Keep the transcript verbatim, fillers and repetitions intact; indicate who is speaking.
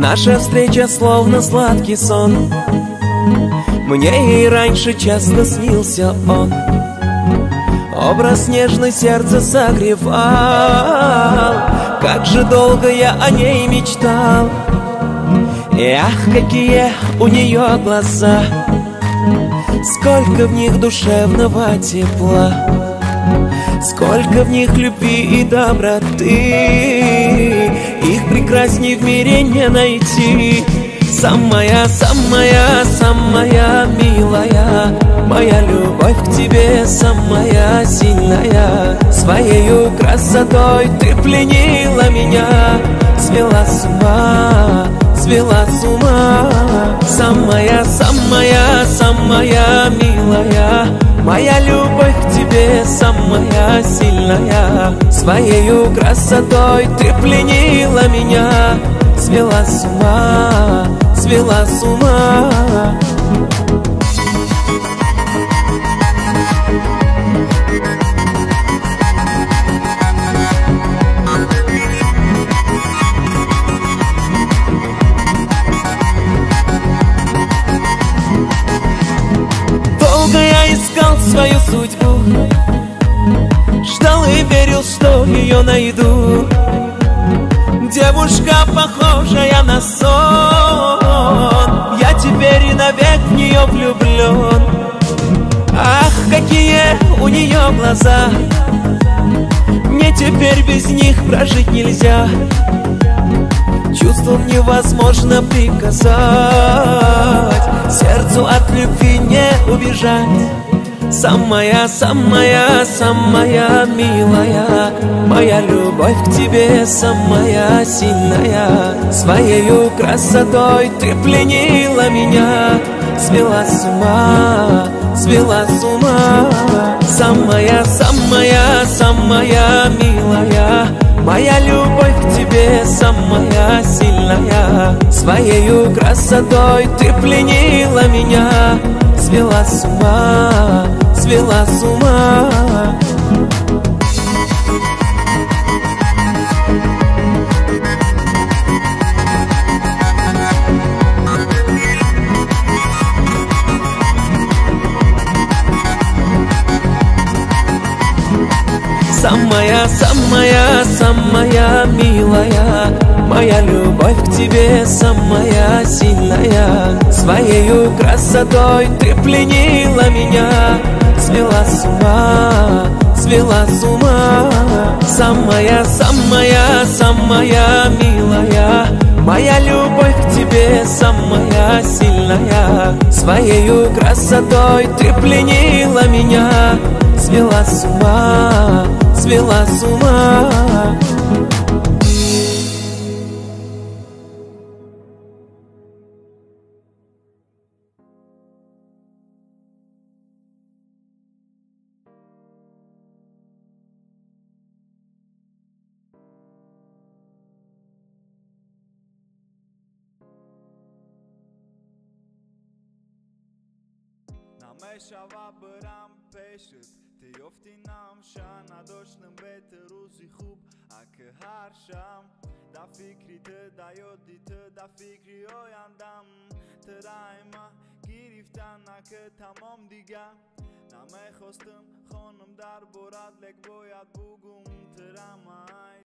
Speaker 1: Наша встреча словно сладкий сон. Мне и раньше часто снился он. Образ нежный сердце согревал. Как же долго я о ней мечтал. И ах, какие у нее глаза, сколько в них душевного тепла, сколько в них любви и доброты. Их прекрасней в мире не найти. Самая, самая, самая милая, моя любовь к тебе самая сильная. Своею красотой ты пленила меня, свела с ума, свела с ума. Самая, самая, самая милая, моя любовь к тебе самая сильная. Своею красотой ты пленила меня, свела с ума, свела с ума. Долго я искал свою судьбу, ждал и верил, что ее найду. Девушка, похожая на сон, я теперь и навек в нее влюблен. Ах, какие у нее глаза, мне теперь без них прожить нельзя. Чувствам невозможно приказать, сердцу от любви не убежать. Самая, самая, самая милая, моя любовь к тебе самая сильная. Своею красотой ты пленила меня, свела с ума, свела с ума. Самая, самая, самая милая, моя любовь к тебе самая сильная. Своею красотой ты пленила меня, свела с ума, свела с ума. Самая, самая, самая милая, моя любовь к тебе самая сильная. Своею красотой ты пленила меня, свела с ума, свела с ума. Самая, самая, самая милая, моя любовь к тебе самая сильная. Своею красотой ты пленила меня, свела с ума, свела с ума.
Speaker 2: Nameshava băram peșet, te ioftinam și-a nadoșnăm bete ruzi hub, a că harșam, da fikri të, da jodi të, da fikri o jandam, të rajma, giriftan a că tamam diga, na me khostëm, khonëm dar borat lek bojat bugum të ramaj.